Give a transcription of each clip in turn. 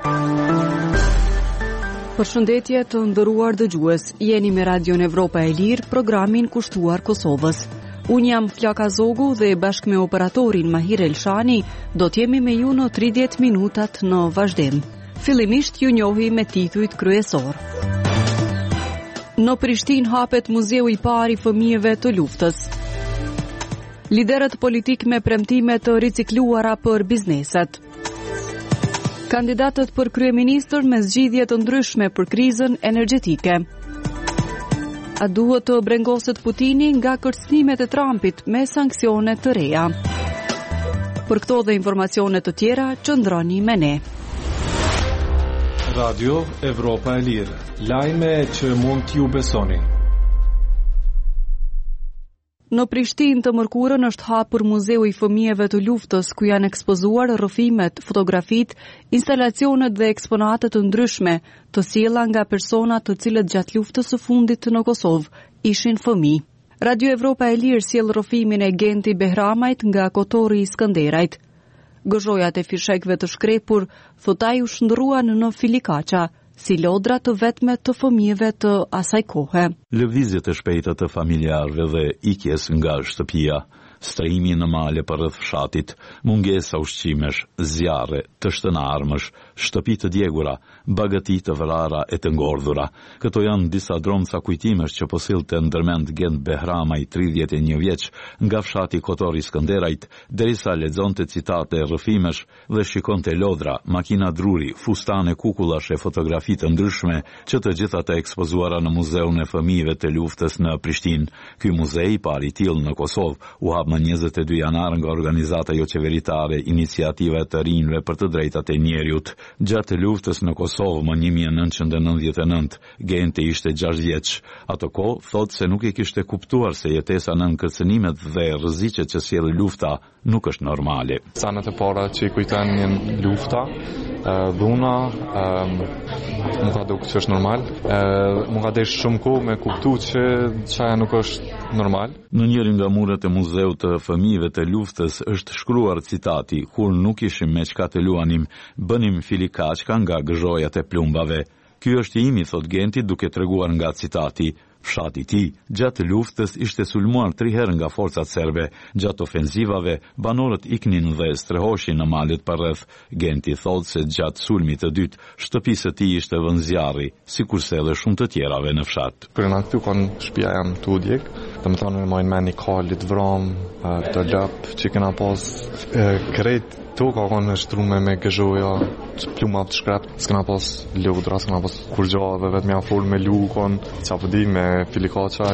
Përshëndetje të nderuar dëgjues, jeni me Radion Evropa e Lirë, programin kushtuar Kosovës. Unë jam Flaka Zogu dhe bashkë me operatorin Mahir Elshani do t'jemi me ju në 30 minutat në vazhdim. Fillimisht ju njohi me titujt kryesor. Në Prishtinë hapet muzeu i parë i fëmijëve të luftës. Liderët politik me premtime të ricikluara për bizneset. Kandidatët për kryeministër me zgjidhje të ndryshme për krizën energjetike. A duhet të brengoset Putini nga kërcënimet e Trumpit me sanksione të reja? Për këto dhe informacione të tjera, qëndroni me ne. Radio Evropa e Lirë, lajme që mund t'ju besoni. Në Prishtinë të mërkurën është hapur muzeu i fëmijëve të luftës, ku janë ekspozuar rrëfimet, fotografitë, instalacionet dhe eksponatet të ndryshme të sjella nga persona të cilët gjatë luftës së fundit në Kosovë ishin fëmijë. Radio Evropa e Lirë sjell rrëfimin e Genti Behramajt nga Kotori i Skënderajt. Gëzhojat e fishekëve të shkrepur, thotaj u shndruan në filikaqa, si lodra të vetme të fëmijëve të asaj kohe. Lëvizjet e shpejta të familjarëve dhe ikjes nga shtëpia, strehimi në male përreth fshatit, mungesa ushqimesh, zjarre, të shtënarmësh, shtëpi të djegura, bagati të vrara e të ngordhura. Këto janë disa dromca kujtimesh që po sillte ndërmend Gent Behramaj, 31 vjeç, nga fshati Kotori Skënderajt, derisa lexonte citate, rrëfimesh dhe shikonte lodra, makina druri, fustane, kukullash e fotografi të ndryshme, që të gjitha të ekspozuara në Muzeun e Fëmijëve të Luftës në Prishtinë. Ky muzej, i pari i tillë në Kosovë, u hap më 22 janar nga organizata jo qeveritare Iniciativa e të rinjve për të drejtat e njerëzit. Gjatë luftës në Kosovë më 1999, Genti ishte 6 vjeç. Ato kohë thotë se nuk e kishte kuptuar se jetesa nën kërcënimet dhe rreziqet që sjell lufta nuk është normale. Sanat e para që i kujtojnë një lufta, dhuna, më ka duket që është normal. Më ka desh shumë kohë me kuptu që çaja nuk është normal. Në njërin nga muret e Muzeut të Fëmijëve të Luftës është shkruar citati: kur nuk ishim me çka të luanim, bënim filikaçka nga gëzhojat e plumbave. Ky është i imi, thot Genti, duke treguar nga citati. Fshati i tij gjatë luftës ishte sulmuar 3 herë nga forcat serbe. Gjatë ofensivave, banorët iknin dhe strehoshin në malet përreth. Genti thotë se gjatë sulmit të dytë, shtëpisë e tij ishte vënë zjarri, sikurse edhe shumë të tjerave në fshat. Kur na këtu kanë shtëpia jam tu djeg, domethënë më mend një kalit vram, të lop që kena pas krejt toka kanë shtrume me gëzhoja, pluma të shkrap, s'kena pas lodra, s'kena pas kurgjave, vetëm ja fol me lukon, çfarë di me filikaça,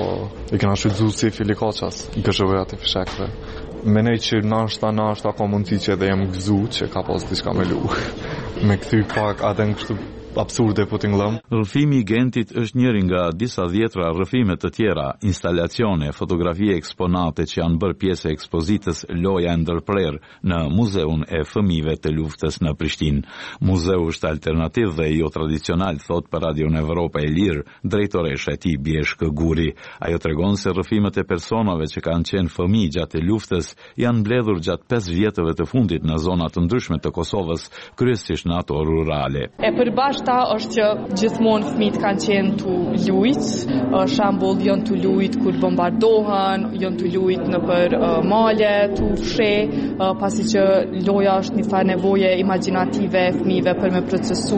i kena shfrytzuar si filikaças, gëzhojat e fshekëve. Menej që nashta ka mundësi që edhe jem gëzu që ka pas diçka me luk. Me kthy pak atë në kështu absurde po t'ingëllëm. Rrëfimi i Gentit është njëri nga disa dhjetra rrëfime të tjera, instalacione, fotografie, eksponate që janë bërë pjesë e ekspozitës Loja e ndërprerë në Muzeun e Fëmijëve të Luftës në Prishtinë. Muzeu është alternativ dhe jo tradicional, thot për Radion Evropa e Lirë, drejtoresha e tij Bjeshkë Guri. Ajo tregon se rrëfimet e personave që kanë qenë fëmijë gjatë luftës janë mbledhur gjatë 5 vjetëve të fundit në zona të ndryshme të Kosovës, kryesisht në ato rurale. Ta është që gjithmonë fëmijët kanë qenë tu lujt, shembull janë tu lujt kur bombardohen, janë tu lujt në për male, tu fshe, pasi që loja është një farë nevoje imagjinative e fëmijëve për me procesu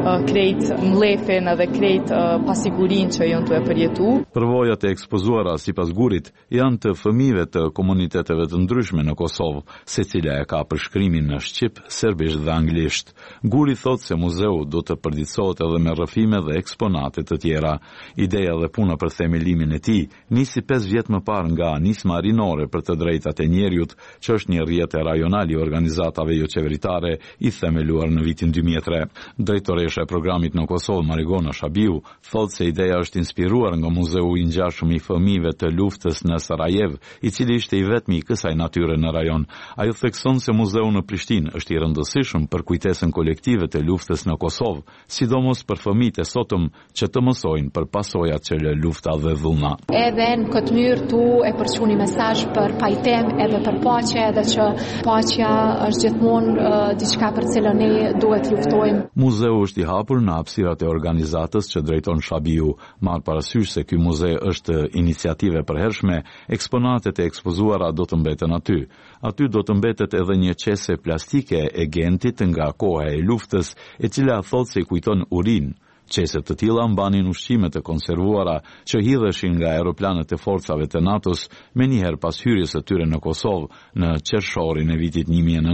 krejt mlefin edhe krejt pasigurinë që janë tu e përjetu. Përvojat e ekspozuara sipas Gurit janë të fëmijëve të komuniteteve të ndryshme në Kosovë, secila e ka përshkrimin në shqip, serbisht dhe anglisht. Guri thotë se muzeu do të përditësohet edhe me rrëfime dhe eksponate të tjera. Ideja dhe puna për themelimin e tij nisi 5 vjet më parë nga nisma rinore për të drejtat e njerëzit, që është një rrjetë rajonal i organizatave jo qeveritare i themeluar në vitin 2003. Drejtoresha e programit në Kosovë, Marigona Shabiu, thotë se ideja është inspiruar nga Muzeu i Ngjashëm i Fëmijëve të Luftës në Sarajev, i cili ishte i vetmi i kësaj natyre në rajon. Ajo thekson se muzeu në Prishtinë është i rëndësishëm për kujtesën kolektive të luftës në Kosovë sidomos për fëmijët e sotëm që të mësojnë për pasojat që lë lufta dhe dhullna. Edhe në këtë mënyrë tu e përçu një mesazh për pajtim edhe për paqe, edhe që paqja është gjithmonë diçka për cilën ne duhet luftojmë. Muzeu është i hapur në hapësirat e organizatës që drejton Shabiu. Marr parasysh se ky muze është iniciative përhershme, eksponatet e ekspozuara do të mbeten aty. Aty do të mbetet edhe një qese plastike e Gentit nga koha e luftës, e cila thotë se kujton urinë. Qeset të tilla mbanin ushqimet e konservuara që hidheshin nga aeroplanet e forcave të NATO-s menjëherë pas hyrjes së tyre në Kosovë në qershorin e vitit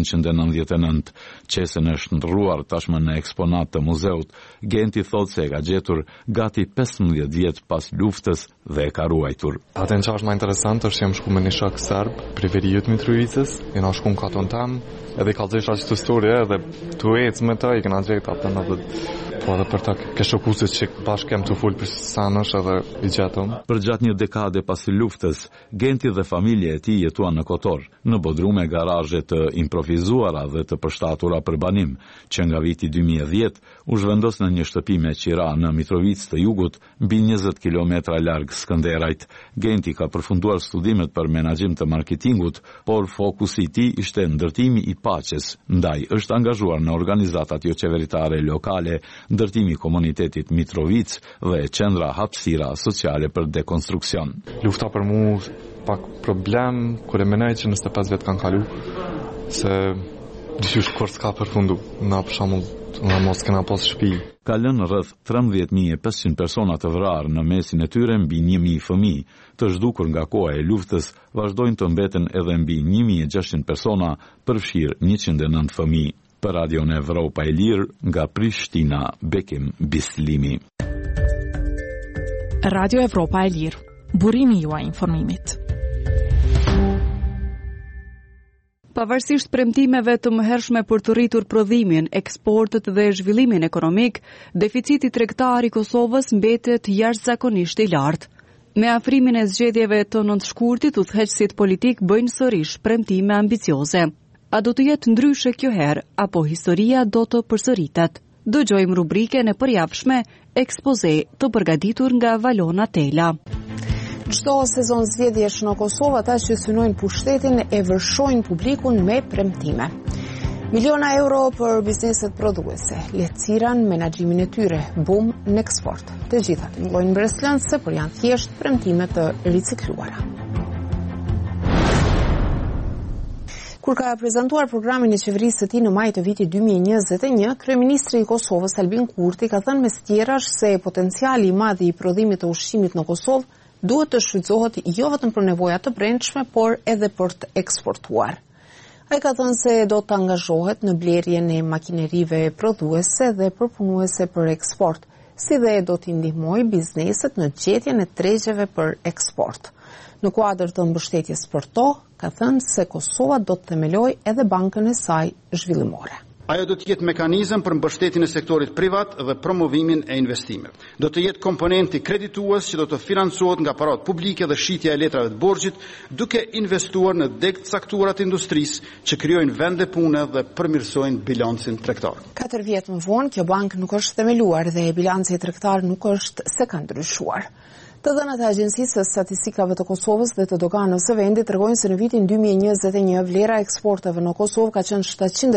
1999. Qesen është ndrruar tashmë në eksponat të muzeut. Genti thotë se e ka gjetur gati 15 vjet pas luftës dhe e ka ruajtur. Atë që është më interesant është që jam shku me një shok serb, preferiut Mitrovicës, e na shku në katon tam, edhe ka zesha që të storje, edhe të ecë me të, i këna gjejt atën edhe po edhe për ta ke shokusit që bashkë kem të full për sanësh edhe i gjetëm. Për gjatë një dekade pasi luftës, Genti dhe familje e tij jetuan në Kotor, në bodrume garazhe të improvizuara dhe të përshtatura për banim, që nga viti 2010 u zhvendos në një shtëpi me qira në Mitrovicë të Jugut, mbi 20 kilometra larg Skënderajt. Genti ka përfunduar studimet për menaxhim të marketingut, por fokusi i tij ishte ndërtimi i paqes, ndaj është angazhuar në organizatat jo qeveritare lokale, ndërtimi i komunitetit Mitrovic dhe qendra hapësira sociale për dekonstruksion. Lufta për mu pak problem, kur e menaj që 25 vjet kanë kalu, se dyshysh kur s'ka përfundu, na për shembull na mos kena pas shtëpi. Ka lënë rreth 13.500 persona të vrarë në mesin e tyre mbi 1.000 fëmijë, të zhdukur nga koha e luftës, vazhdojnë të mbeten edhe mbi 1.600 persona, përfshirë 109 fëmijë. Për Radion Evropa e Lirë, nga Prishtina, Bekim Bislimi. Radio Evropa e Lirë, burimi juaj informimit. Pavarësisht premtimeve të mëhershme për të rritur prodhimin, eksportet dhe zhvillimin ekonomik, deficiti tregtar i Kosovës mbetet jashtëzakonisht i lartë. Me afrimin e zgjedhjeve të nëntshkurtit, udhëheqësit politik bëjnë sërish premtime ambicioze. A do të jetë ndryshe kjo herë, apo historia do të përsëritet? Dëgjojmë rubrikën e përjavshme Ekspoze të përgatitur nga Valona Tela. Çdo sezon zgjedhjesh në Kosovë, ata që synojnë pushtetin e vërshojnë publikun me premtime. Miliona euro për bizneset prodhuese, lehtësira në menaxhimin e tyre, bum në eksport. Të gjitha tingojnë mbreslëndse, por janë thjesht premtime të ricikluara. Kur ka prezantuar programin e qeverisë së tij në maj të vitit 2021, kryeministri i Kosovës Albin Kurti ka thënë mes tjerash se potenciali i madh i prodhimit të ushqimit në Kosovë duhet të shfrytëzohet jo vetëm për nevojat të brendshme, por edhe për të eksportuar. Ai ka thënë se do të angazhohet në blerjen e makinerive prodhuese dhe përpunuese për eksport, si dhe do t'i ndihmojë bizneset në gjetjen e tregjeve për eksport. Në kuadër të mbështetjes për to, ka thënë se Kosova do të themelojë edhe bankën e saj zhvillimore. Ajo do të jetë mekanizëm për mbështetjen e sektorit privat dhe promovimin e investimeve. Do të jetë komponenti kreditues që do të financohet nga parat publike dhe shitja e letrave të borxhit, duke investuar në degë caktuara të industrisë që krijojnë vende pune dhe përmirësojnë bilancin tregtar. 4 vjet më vonë, kjo bankë nuk është themeluar dhe bilanci tregtar nuk është se ka ndryshuar. Të dhënat e Agjencisë së Statistikave të Kosovës dhe të doganës së vendit tregojnë se në vitin 2021 vlera e eksporteve në Kosovë ka qenë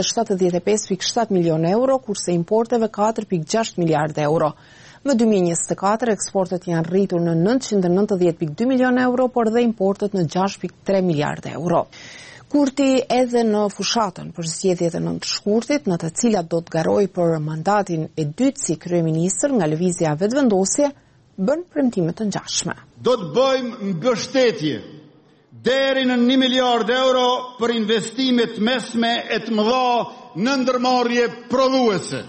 775.7 milionë euro, kurse importeve 4.6 miliardë euro. Në 2024 eksportet janë rritur në 990.2 milionë euro, por dhe importet në 6.3 miliardë euro. Kurti edhe në fushatën për zgjedhjet e nëntshkurtit, në të cilat do të garojë për mandatin e dytë si kryeministër nga lëvizja vetëvendosje, bën premtime të ngjashme. Do të bëjmë mbështetje deri në 1 miliard euro për investimet mesme e të mëdha në ndërmarrje prodhuese.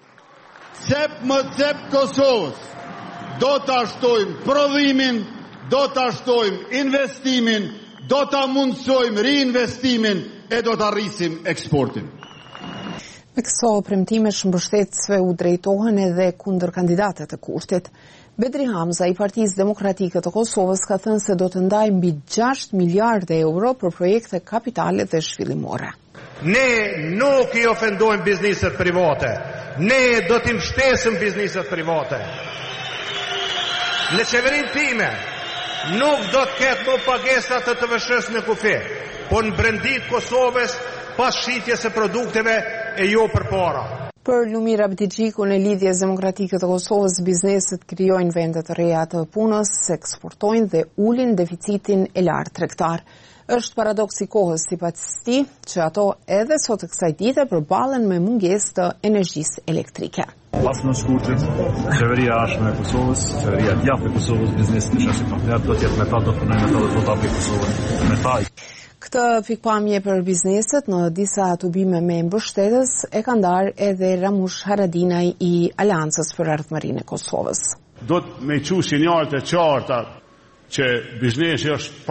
Cep më cep Kosovës. Do të shtojmë prodhimin, do të shtojmë investimin, do të mundsojmë reinvestimin e do të arrisim eksportin. Me këso premtimesh mbështetësve u drejtohen edhe kundër kandidatët e Kurtit. Bedri Hamza i Partisë Demokratike të Kosovës ka thënë se do të ndajë mbi 6 miliardë euro për projekte kapitale dhe zhvillimore. Ne nuk i ofendojmë bizneset private. ne do t'i mbështesim bizneset private. Në qeverinë time nuk do të ketë më pagesa të TVSH në kufi, po në brendit Kosovës pas shitjes e produkteve e jo përpara. Për Lumir Abdigjiku, në lidhjes demokratike të Kosovës, bizneset krijojnë vende të reja të punës, eksportojnë dhe ulin deficitin e lartë tregtar. Është paradoks i kohës sipas tij që ato edhe sot kësaj dite përballen me mungesë të energjisë elektrike. Pas në shkurtit, qeveria ashme e Kosovës, qeveria djathtë e Kosovës, biznesit në shasi partner, do t'jetë me ta, do punojnë me ta dhe do t'api Kosovës me ta. Këtë pikpamje për bizneset në disa tubime me mbështetës e ka ndarë edhe Ramush Haradinaj i Aleancës për Ardhmërinë e Kosovës. Do të me qu sinjalet e qarta që biznesi është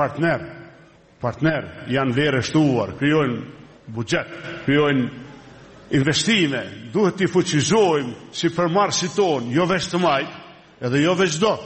partner, janë vlerë shtuar, krijojnë buxhet, krijojnë investime, duhet t'i fuqizojmë si përmarrësit tonë, jo veç të majt, edhe jo veç do.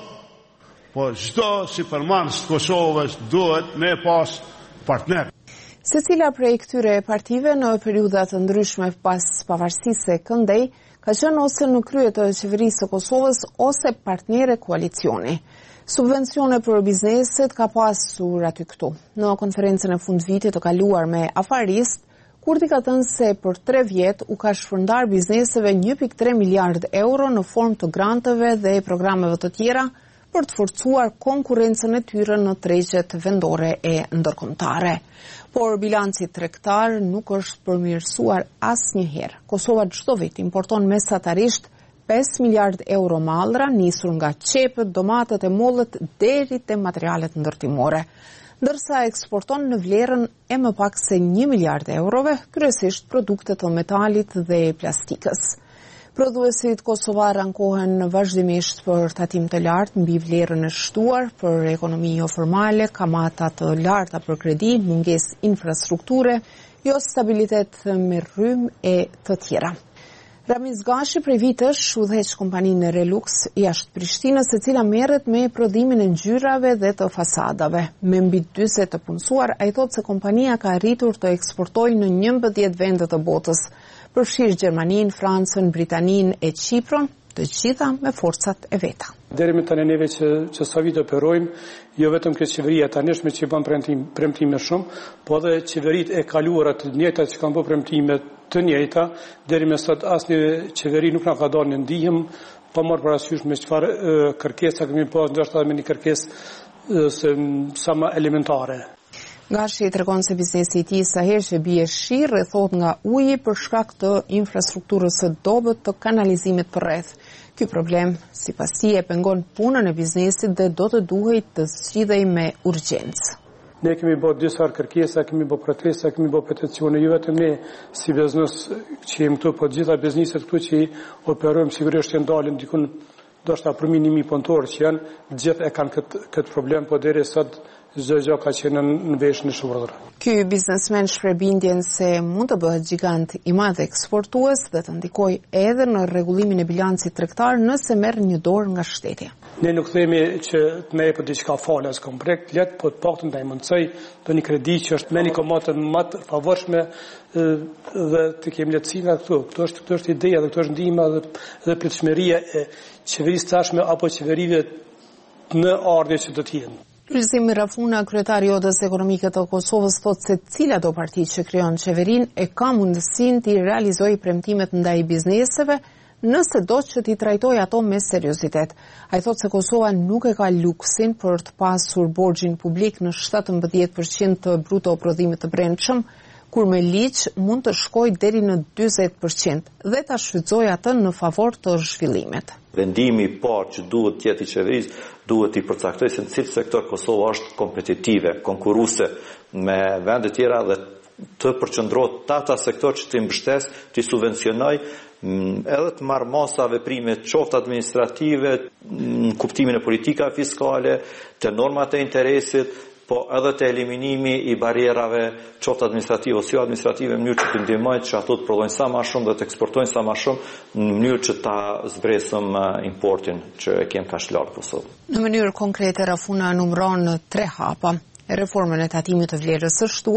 Po çdo si përmarrës të Kosovës duhet me pas partner. Secila prej këtyre partive në periudha të ndryshme pas pavarësisë së këndej ka qenë ose në krye të qeverisë së Kosovës ose partnere koalicioni. Subvencione për bizneset ka pasur aty këtu. Në konferencën e fundvitit të kaluar me afarist, Kurti ka thënë se për 3 vjet u ka shpërndar bizneseve 1.3 miliard euro në formë të granteve dhe programeve të tjera për të forcuar konkurrencën e tyre në tregjet vendore e ndërkombëtare. Por bilanci tregtar nuk është përmirësuar asnjëherë. Kosova çdo vit importon mesatarisht 5 miliard euro mallra, nisur nga qepët, domatet e mollët deri te materialet ndërtimore, ndërsa eksporton në vlerën e më pak se 1 miliard eurove, kryesisht produkte të metalit dhe plastikës. Prodhuesit kosovar ankohen vazhdimisht për tatim të lartë mbi vlerën e shtuar për ekonomi jo formale, kamata të larta për kredi, mungesë infrastrukture, jo stabilitet me rrym e të tjera. Ramiz Gashi prej vitesh udhëheq kompaninë Relux jashtë Prishtinës, e cila merret me prodhimin e ngjyrave dhe të fasadave. Me mbi 40 të punësuar, ai thotë se kompania ka arritur të eksportojë në 11 vende të botës, përfshirë Gjermaninë, Francën, Britaninë e Qipron, të gjitha me forcat e veta. Deri me tani neve që sa vite operojmë, jo vetëm kjo qeveria tanishme që bën premtime shumë, po edhe qeveritë e kaluara të njëjta që kanë bërë premtime të njëjta, deri me sot asnjë qeveri nuk na ka dhënë në ndihmë, pa marrë parasysh me çfarë kërkesa kemi pas, ndoshta me një kërkesë sa më elementare. Gashi tregon se biznesi i tij sa herë që bie shi rrethot nga uji për shkak të infrastrukturës së dobët të kanalizimit përreth. Ky problem, sipas tij, e pengon punën e biznesit dhe do të duhej të zgjidhej me urgjencë. Ne kemi bërë disa kërkesa, kemi bërë protesta, kemi bërë peticione, jo vetëm ne si biznes që jemi këtu, po gjitha bizneset këtu që operojmë sigurisht janë dalin dikun ndoshta për 1.000 punëtorë që janë, gjithë e kanë këtë problem, po deri sot çdo gjë ka qenë në veshën e shurdhër. Ky biznesmen shpreh bindjen se mund të bëhet gjigant i madh eksportues dhe të ndikojë edhe në rregullimin e bilancit tregtar nëse merr një dorë nga shteti. Ne nuk themi që të ne për diçka falas komplekt, let po të paktën të mundësoj të një kredi që është me një komatë më të favorshme dhe të kemi lehtësi nga këtu. Këto është ideja dhe këto është ndihma dhe pritshmëria e qeverisë tashme apo qeverive në ardhje që do të jenë. Lulzim Rafuna, kryetari i Odës Ekonomike të Kosovës, thotë se cila do parti që krijon qeverinë e ka mundësinë të realizojë premtimet ndaj bizneseve nëse do që t'i trajtojë ato me seriozitet. Ai thotë se Kosova nuk e ka luksin për të pasur borxhin publik në 17% të bruto prodhimit të brendshëm, kur me ligj mund të shkojë deri në 40% dhe ta shfrytëzojë atë në favor të zhvillimit. Vendimi i parë që duhet të jetë i qeverisë, duhet të përcaktojë se në cilë sektor Kosova është kompetitive, konkurruese me vende tjera dhe të përqendrohet ata sektor që të mbështes, të subvencionoj edhe të marrë masa veprime qoftë administrative, në kuptimin e politika fiskale, të normat e interesit, po edhe të eliminimi i barierave qoftë administrative ose jo administrative, në mënyrë që të ndihmojnë që ato të prodhojnë sa më shumë dhe të eksportojnë sa më shumë, në mënyrë që ta zbresëm importin që e kem kaq lart Kosovë. Në mënyrë konkrete Rafuna numëron 3 hapa: reformën e tatimit të vlerës së shtuar,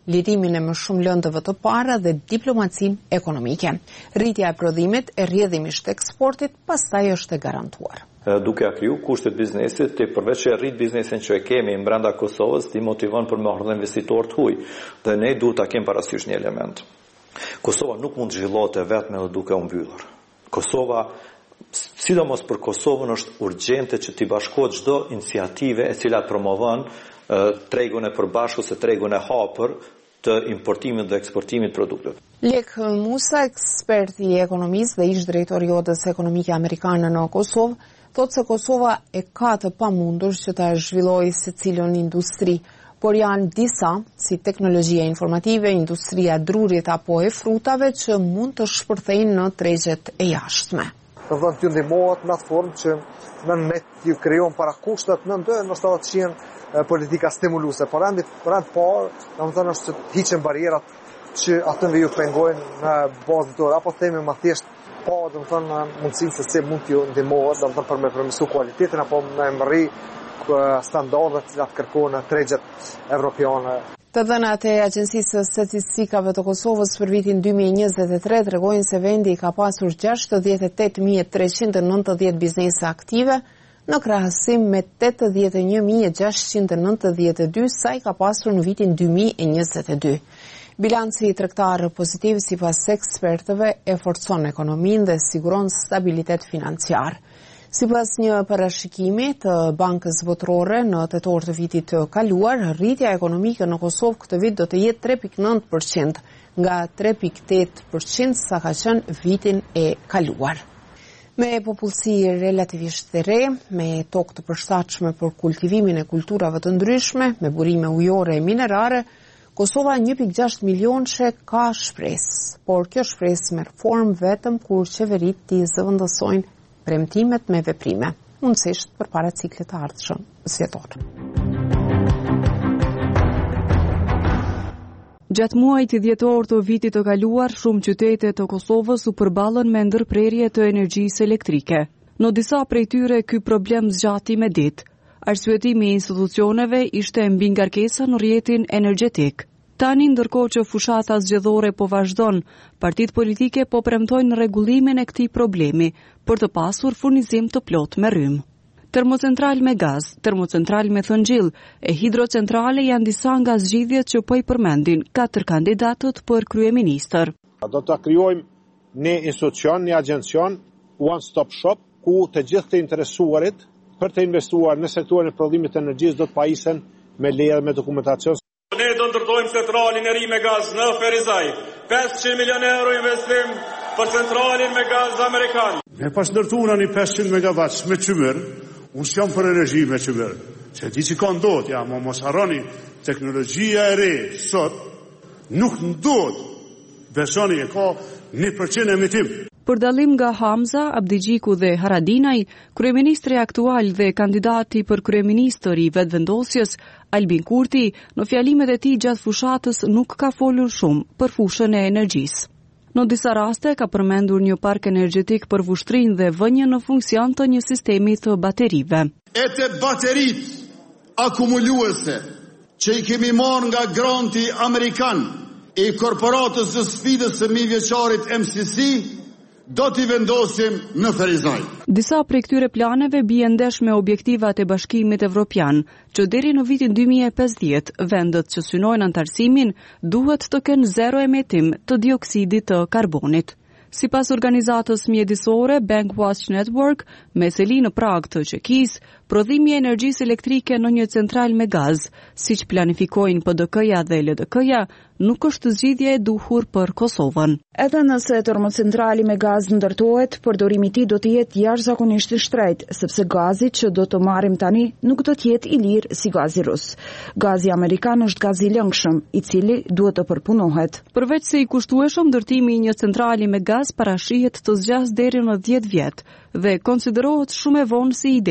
lirimin e më shumë lëndëve të para dhe diplomacinë ekonomike. Rritja e prodhimit e rrjedhimisht të eksportit pastaj është e garantuar. Duke a kriju kushtet biznesit, ti përveç që e rrit biznesin që e kemi brenda Kosovës, ti motivon për me ardhur investitor të huaj. Dhe ne duhet ta kemi parasysh një element. Kosova nuk mund të zhvillohet vetëm edhe duke u mbyllur. Kosova, sidomos për Kosovën, është urgjente që t'i bashkohet çdo iniciative e cila promovon tregun e përbashkët ose tregun e hapur të importimit dhe eksportimit produkteve. Lek Musa, ekspert i ekonomisë dhe ish drejtori i Odës Ekonomike Amerikane në Kosovë, thotë se Kosova e ka të pamundur që ta zhvillojë secilën industri, por janë disa, si teknologjia informative, industria e drurit apo e frutave, që mund të shpërthejnë në tregjet e jashtme. Do të thonë të ndihmohet në atë formë që në net ju krijon para kushtet në ndër, në shtatë që janë politika stimuluese. Por ende parë, domethënë është të hiqen barierat që atë ju pengojnë në bazë të apo themi më thjesht domethënë mundësinë se si mund t'ju ndihmohet, domethënë për me përmirësu cilëtetin apo me mërri standardet që kërkojnë tregjet evropiane. Të dhënat e Agjencisë së Statistikave të Kosovës për vitin 2023 tregojnë se vendi ka pasur 68.390 biznese aktive, në krahasim me 81.692 sa i ka pasur në vitin 2022. Bilanci tregtar pozitiv sipas ekspertëve e forcon ekonominë dhe siguron stabilitet financiar. Sipas një parashikimi të Bankës Botërore në tetor të vitit të kaluar, rritja ekonomike në Kosovë këtë vit do të jetë 3.9% nga 3.8% sa ka qenë vitin e kaluar. Me popullsi relativisht të re, me tokë të përshtatshme për kultivimin e kulturave të ndryshme, me burime ujore e minerare, Kosova 1.6 milionëshe ka shpresë, por kjo shpresë merr formë vetëm kur qeveritë t'i zëvendësojnë premtimet me veprime, mundësisht përpara ciklit të ardhshëm zgjedhor. Gjatë muajit dhjetor të vitit të kaluar, shumë qytete të Kosovës u përballën me ndërprerje të energjisë elektrike. Në disa prej tyre ky problem zgjati me ditë. Arsyetimi i institucioneve ishte mbi ngarkesa në rrjetin energjetik. Tani, ndërkohë që fushata zgjedhore po vazhdon, partitë politike po premtojnë rregullimin e këtij problemi për të pasur furnizim të plotë me rrymë. Termocentral me gaz, termocentral me thëngjell e hidrocentrale janë disa nga zgjidhjet që po i përmendin 4 kandidatët për kryeministër. Do të krijojmë një institucion, një agjencion, one stop shop, ku të gjithë të interesuarit për të investuar në sektorin e prodhimit të energjisë do të pajisen me leje dhe me dokumentacion. Ne do ndërtojmë centralin e ri me gaz në Ferizaj. 500 milion euro investim për centralin me gaz amerikan. Ne pas ndërtuar një 500 megawatt me çmër, unë jam për energji me çmër. Se di që ka ndodhur, ja, mos harroni, teknologjia e re sot nuk ndodh. Besoni, ka 1% emitim. Për dallim nga Hamza, Abdigjiku dhe Haradinaj, kryeministri aktual dhe kandidati për kryeministër i vetëvendosjes, Albin Kurti, në fjalimet e tij gjatë fushatës nuk ka folur shumë për fushën e energjisë. Në disa raste ka përmendur një park energjetik për vushtrinë dhe vënien në funksion të një sistemi të baterive. Ete baterit akumuluese që i kemi marrë nga granti amerikan e korporatës së sfidës së mijëvjeçarit MCC, do t'i vendosim në Ferizaj. Disa prej këtyre planeve bien ndesh me objektivat e Bashkimit Evropian, që deri në vitin 2050 vendet që synojnë antarësimin duhet të kenë zero emitim të dioksidit të karbonit. Sipas organizatës mjedisore Bankwatch Network, me seli në prag të Çekisë, prodhimi i energjisë elektrike në një central me gaz, siç planifikojnë PDK-ja dhe LDK-ja, nuk është zgjidhje e duhur për Kosovën. Edhe nëse termocentrali me gaz ndërtohet, përdorimi i tij do të jetë jashtëzakonisht i shtrenjtë, sepse gazi që do të marrim tani nuk do të jetë i lirë si gazi rus. Gazi amerikan është gaz i lëngshëm, i cili duhet të përpunohet. Përveç se i kushtueshëm, ndërtimi i një centrali me gaz parashihet të zgjas deri në 10 vjet dhe konsiderohet shumë e vonë si ide,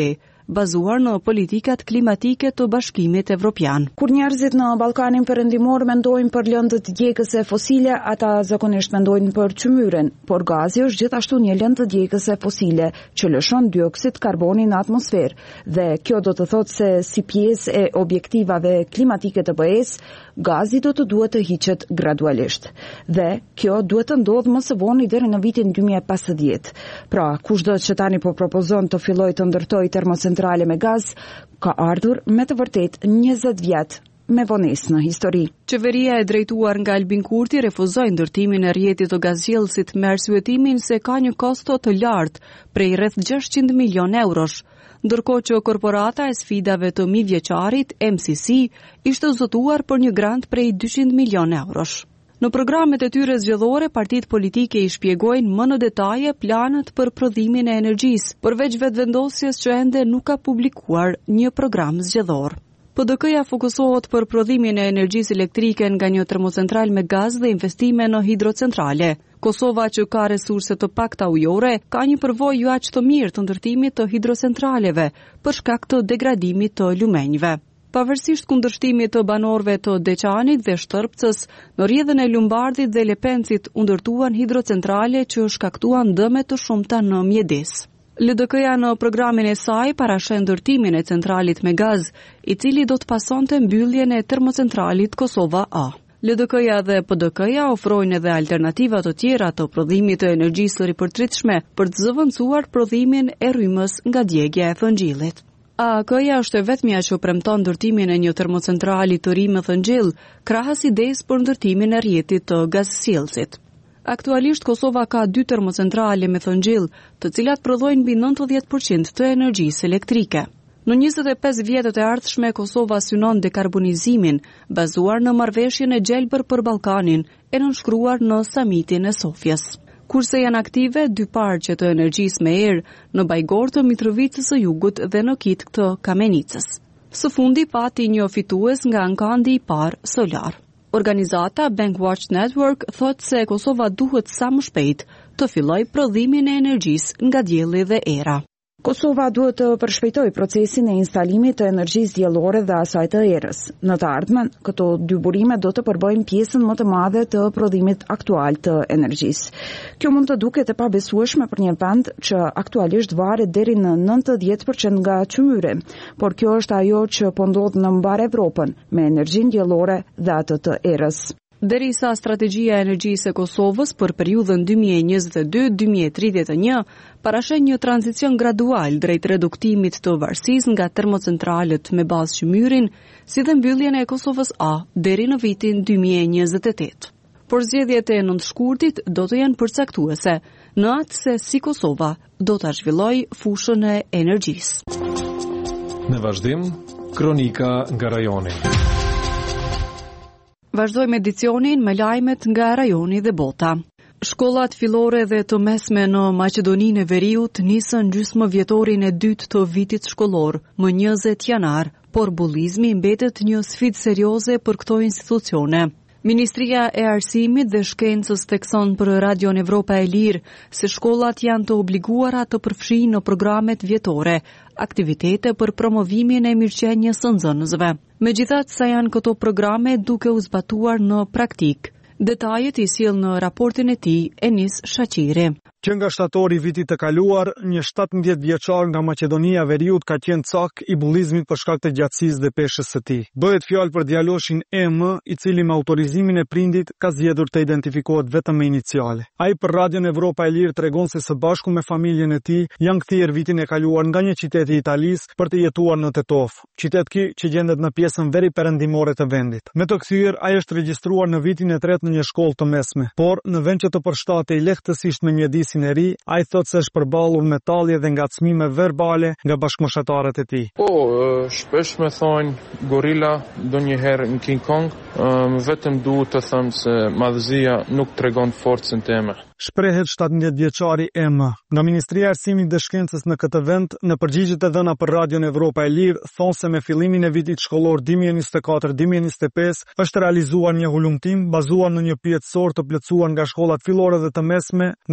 bazuar në politikat klimatike të Bashkimit Evropian. Kur njerëzit në Ballkanin Perëndimor mendojnë për lëndët djegëse fosile, ata zakonisht mendojnë për çmyren, por gazi është gjithashtu një lëndë djegëse fosile që lëshon dioksid karboni në atmosferë dhe kjo do të thotë se si pjesë e objektivave klimatike të BE-s, gazi do të duhet të hiqet gradualisht. Dhe kjo duhet të ndodhë më së voni deri në vitin 2050. Pra, kushdo që tani po propozon të filloj të ndërtoj termocentrale me gaz, ka ardhur me të vërtet 20 vjet me vonesë në histori. Qeveria e drejtuar nga Albin Kurti refuzoi ndërtimin e rrjetit të gazgjellësit me arsyetimin se ka një kosto të lartë, prej rreth 600 milion eurosh. Ndërkohë që korporata e sfidave të mijëvjeçarit, MCC, ishte zotuar për një grant prej 200 milion eurosh. Në programet e tyre zgjedhore, partitë politike i shpjegojnë më në detaje planët për prodhimin e energjisë, përveç vetëvendosjes që ende nuk ka publikuar një program zgjedhor. PDK-ja fokusohet për prodhimin e energjisë elektrike nga një termocentral me gaz dhe investime në hidrocentrale. Kosova, që ka resurse të pakta ujore, ka një përvojë jo aq të mirë të ndërtimit të hidrocentraleve për shkak të degradimit të lumenjve. Pavarësisht kundërshtimit të banorëve të Deçanit dhe Shtërpcës, në rrjedhën e Lumbardhit dhe Lepencit u ndërtuan hidrocentrale që shkaktuan dëme të shumta në mjedis. LDK-ja në programin e saj parashën ndërtimin e centralit me gaz, i cili do të pasonte mbylljen e termocentralit Kosova A. LDK-ja dhe PDK-ja ofrojnë edhe alternativa të tjera të prodhimit të energjisë së ripërtritshme për të zëvendësuar prodhimin e rrymës nga djegja e thëngjillit. AAK-ja është e vetmja që premton ndërtimin e një termocentrali të ri me thëngjill, krahas idesë për ndërtimin e rrjetit të gazsjellësit. Aktualisht Kosova ka 2 termocentrale me thëngjill, të cilat prodhojnë mbi 90% të energjisë elektrike. Në 25 vjetët e ardhshme, Kosova synon dekarbonizimin, bazuar në marrëveshjen e gjelbër për Ballkanin, e nënshkruar në samitin e Sofjes. Kurse janë aktive 2 parqe të energjisë me erë në Bajgor të Mitrovicës së Jugut dhe në Kitk të Kamenicës. Së fundi pati një fitues nga ankandi i parë solar. Organizata Bankwatch Network thotë se Kosova duhet sa më shpejt të fillojë prodhimin e energjisë nga dielli dhe era. Kosova duhet të përshpejtojë procesin e instalimit të energjisë diellore dhe asaj të erës. Në të ardhmen, këto 2 burime do të përbëjnë pjesën më të madhe të prodhimit aktual të energjisë. Kjo mund të duket e pabesueshme për një vend që aktualisht varet deri në 90% nga çmyre, por kjo është ajo që po ndodh në mbar Evropën me energjinë diellore dhe atë të erës. Derisa strategjia e energjisë e Kosovës për periudhën 2022-2031 parashën një tranzicion gradual drejt reduktimit të varësisë nga termocentralet me bazë çmyrin, si dhe mbylljen e Kosovës A deri në vitin 2028. Por zgjedhjet e nëntëshkurtit do të jenë përcaktuese, në atë se si Kosova do ta zhvillojë fushën e energjisë. Në vazhdim, kronika nga rajoni. Vazhdojmë edicionin me lajmet nga rajoni dhe bota. Shkollat fillore dhe të mesme në Maqedoninë e Veriut nisën gjysmë vjetorin e dytë të vitit shkollor, më 20 janar, por bullizmi mbetet një sfidë serioze për këto institucione. Ministria e Arsimit dhe Shkencës thekson për Radion Evropa e Lirë se shkollat janë të obliguara të përfshinë në programet vjetore aktivitete për promovimin e mirëqenies së nxënësve. Megjithatë, sa janë këto programe duke u zbatuar në praktik. Detajet i sjell në raportin e tij Enis Shaqiri. Që nga shtatori vitit të kaluar, një 17 vjeçar nga Maqedonia e Veriut ka qenë cak i bullizmit për shkak të gjatësisë dhe peshës së tij. Bëhet fjalë për djaloshin EM, i cili me autorizimin e prindit ka zgjedhur të identifikohet vetëm me iniciale. Ai për Radion Evropa e Lirë tregon se së bashku me familjen e tij janë kthyer vitin e kaluar nga një qytet i Italisë për të jetuar në Tetov, qytet që gjendet në pjesën veri perëndimore të vendit. Me të kthyer, ai është regjistruar në vitin e tretë në një shkollë të mesme, por në vend që të përshtatej lehtësisht me mjedisin e ri, ai thotë se është përballur me tallje dhe ngacmime verbale nga bashkëmoshatarët e tij. Shpesh më thonë gorila, ndonjëherë në King Kong, vetëm duhet të them se madhëzia nuk tregon forcën time. Shprehet 17 vjeçari EM. Nga Ministria e Arsimit dhe Shkencës në këtë vend, në përgjigjet e dhëna për Radion Evropa e Lirë, thonë se me fillimin e vitit shkollor 2024-2025 është realizuar një hulumtim bazuar në një pjetësor të plotësuar nga shkollat fillore dhe të mesme, nga ku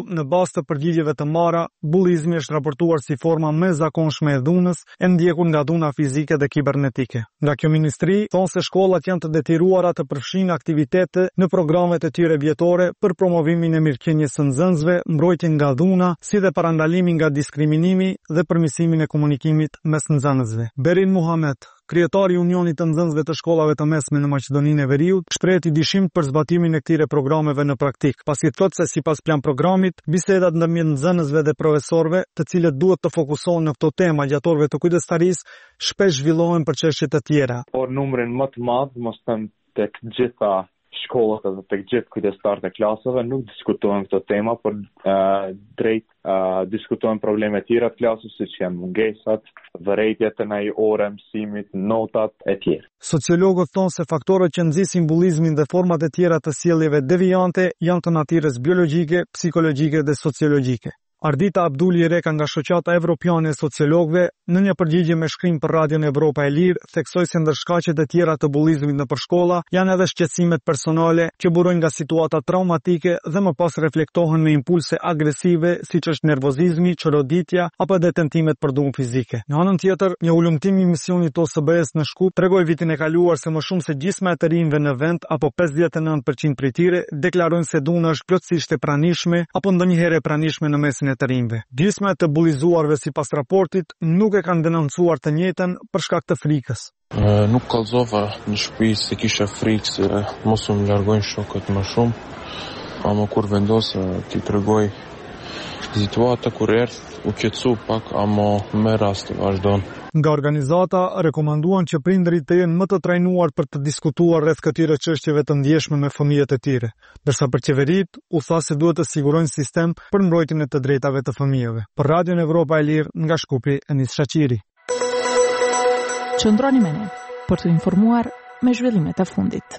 në bazë të përgjigjeve të marra, bullizmi është raportuar si forma më e zakonshme e dhunës, e ndjekur nga dhuna fizike dhe kibernetike. Nga kjo ministri thonë se shkollat janë të detyruara të përfshinë aktivitete në programet e tyre vjetore për promovimin e mirëqenies së nxënësve, mbrojtjen nga dhuna, si dhe parandalimin nga diskriminimi dhe përmirësimin e komunikimit mes nxënësve. Berin Muhamet, kryetari i Unionit të Nxënësve të Shkollave të Mesme në Maqedoninë e Veriut, shpreh dishim për zbatimin e këtyre programeve në praktik, pasi thotë se sipas plan programit, bisedat ndërmjet nxënësve dhe profesorëve, të cilët duhet të fokusohen në këto tema gjatë orëve të kujdestarisë, shpesh zhvillohen për çështje të tjera. Por numrin më të madh, mos them tek gjitha shkollat dhe tek gjithë kujdestarët e klasave nuk diskutojnë këto tema, por drejt diskutojnë probleme tjera të klasës, siç janë mungesat, vërejtja të ndaj ore mësimit, notat e tjera. Sociologët thonë se faktorët që nxisin bullizmin dhe format e tjera të sjelljeve devijante janë të natyrës biologjike, psikologjike dhe sociologjike. Ardita Abduli Reka nga Shoqata Evropiane e Sociologëve, në një përgjigje me shkrim për Radion Evropa e Lirë, theksoi se ndër shkaqet e tjera të bullizmit nëpër shkolla janë edhe shqetësimet personale që burojnë nga situata traumatike dhe më pas reflektohen në impulse agresive, siç është nervozizmi, çoroditja apo edhe tentimet për dhunë fizike. Në anën tjetër, një ulëmtim i misionit OSBE-s në Shkup tregoi vitin e kaluar se më shumë se gjysma e të rinjve në vend, apo 59% prej tyre, deklarojnë se dhuna është plotësisht e pranishme apo ndonjëherë e pranishme në mesin e të rinjve. Gjysma e të bullizuarve sipas raportit nuk e kanë denoncuar të njëjtën për shkak të frikës. Nuk kallzova në shtëpi se kisha frikë se mos u largojnë shokët më shumë, ama kur vendosa t'i tregoj situata kur erdh, u qetësu pak, ama me rast vazhdon. Nga organizata rekomanduan që prindërit të jenë më të trajnuar për të diskutuar rreth këtyre çështjeve të ndjeshme me fëmijët e tyre, ndërsa për qeveritë u tha se duhet të sigurojnë sistem për mbrojtjen e të drejtave të fëmijëve. Për Radion Evropa e Lirë, nga Shkupi, Enis Shaqiri. Qëndroni me ne për të informuar me zhvillimet e fundit.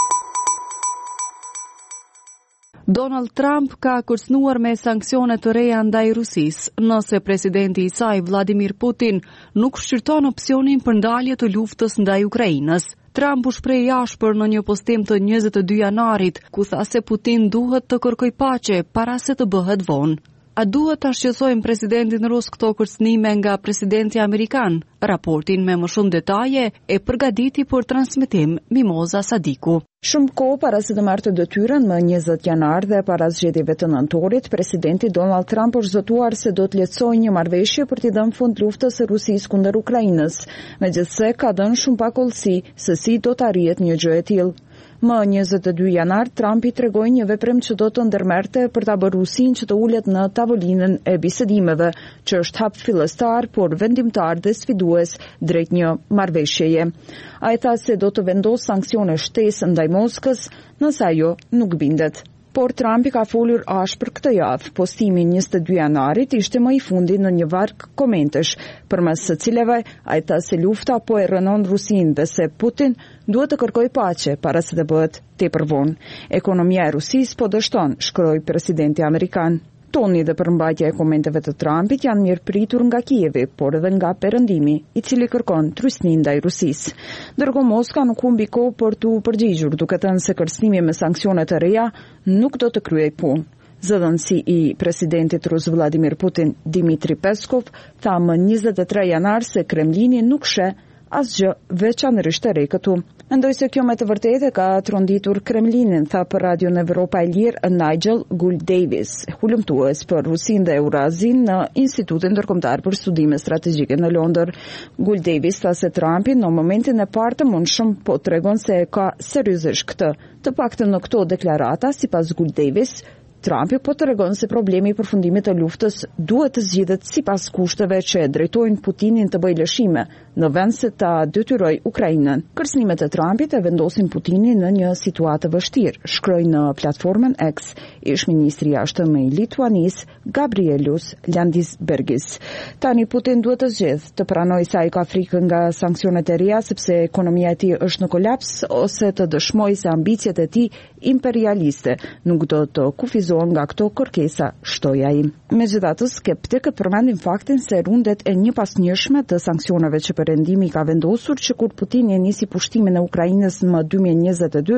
Donald Trump ka kërcënuar me sanksione të reja ndaj Rusisë, nëse presidenti i saj Vladimir Putin nuk shqyrton opsionin për ndalje të luftës ndaj Ukrainës. Trump u shpreh jashpër në një postim të 22 janarit, ku tha se Putin duhet të kërkojë paqe para se të bëhet vonë. A duhet ta shqetësojmë presidentin rus këto kërcënime nga presidenti amerikan? Raportin me më shumë detaje e përgatiti për transmetim Mimoza Sadiku. Shumë kohë para se të marrë detyrën më 20 janar dhe para zgjedhjeve të nëntorit, presidenti Donald Trump është zotuar se do të lehtësojë një marrëveshje për t'i dhënë fund luftës së Rusisë kundër Ukrainës, megjithse ka dhënë shumë pakollësi se si do të arrihet një gjë e tillë. Më 22 janar, Trump i tregoi një veprim që do të ndërmerrte për ta bërë Rusinë që të ulet në tavolinën e bisedimeve, që është hap fillestar, por vendimtar dhe sfidues drejt një marrëveshjeje. Ai tha se do të vendosë sanksione shtesë ndaj Moskës nëse ajo nuk bindet. Por Trump i ka folur ashpër këtë javë. Postimi 22 janarit ishte më i fundi në një varg komentesh, përmes së cilave ai tha se lufta po e rënon Rusinë dhe se Putin duhet të kërkojë paqe para se të bëhet tepër vonë. Ekonomia e Rusisë po dështon, shkroi presidenti amerikan. Toni dhe përmbajtja e komenteve të Trumpit janë mirë pritur nga Kijevi, por edhe nga perëndimi, i cili kërkon trysni ndaj Rusisë. Ndërkohë Moska nuk humbi kohë për t'u përgjigjur, duke thënë se kërcënimi me sanksione të reja nuk do të kryej punë. Zëdhënësi i presidentit rus Vladimir Putin, Dmitri Peskov, tha më 23 janar se Kremlini nuk sheh asgjë veçanërisht të re këtu. Mendoj se kjo me të vërtetë ka tronditur Kremlinin, tha për Radion Evropa e Lirë Nigel Gould Davis, hulumtues për Rusinë dhe Eurazin në Institutin Ndërkombëtar për Studime Strategjike në Londër. Gould Davis tha se Trumpi në momentin e parë të mundshëm po tregon se ka seriozisht këtë. Të paktën në këto deklarata, sipas Gould Davis, Trumpi po tregon se problemi i përfundimit të luftës duhet të zgjidhet sipas kushteve që drejtojnë Putinin të bëjë lëshime, në vend se ta detyrojë Ukrainën. Kërcënimet e Trumpit e vendosin Putinin në një situatë vështirë, shkroi në platformën X ish-ministri i jashtëm i Lituanisë Gabrielius Landsbergis. Tani Putin duhet të zgjedhë të pranojë se ai ka frikë nga sanksionet e reja sepse ekonomia e tij është në kolaps, ose të dëshmojë se ambicjet e tij imperialiste nuk do të kufizohen nga këto kërkesa, shtoi ai. Megjithatë, skeptikët përmendin faktin se rundet e njëpasnjëshme të sanksioneve që perëndimi ka vendosur që kur Putin nisi pushtimin e Ukrainës më 2022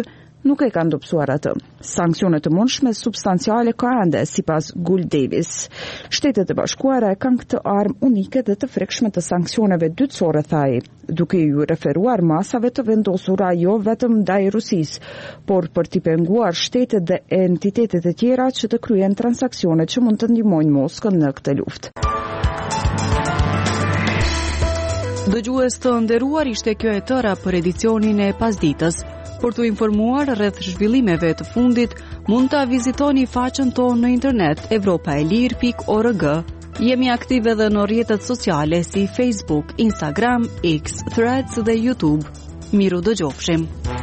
nuk e ka ndopsuar atë. Sanksionet të mundshme substanciale ka ende, sipas Gul Davis. Shtetet e Bashkuara kanë këtë armë unike dhe të frikshme të sanksioneve dytësore, tha ai, duke ju referuar masave të vendosura jo vetëm ndaj Rusisë, por për t'i penguar shtetet dhe entitetet e tjera që të kryen transaksionet që mund të ndihmojnë Moskën në këtë luftë. Dëgjues të nderuar, ishte kjo e tëra për edicionin e pasditës. Për të informuar rreth zhvillimeve të fundit, mund ta vizitoni faqen tonë në internet evropaelir.org. Jemi aktive edhe në rrjetet sociale si Facebook, Instagram, X, Threads dhe YouTube. Miru dëgjofshim.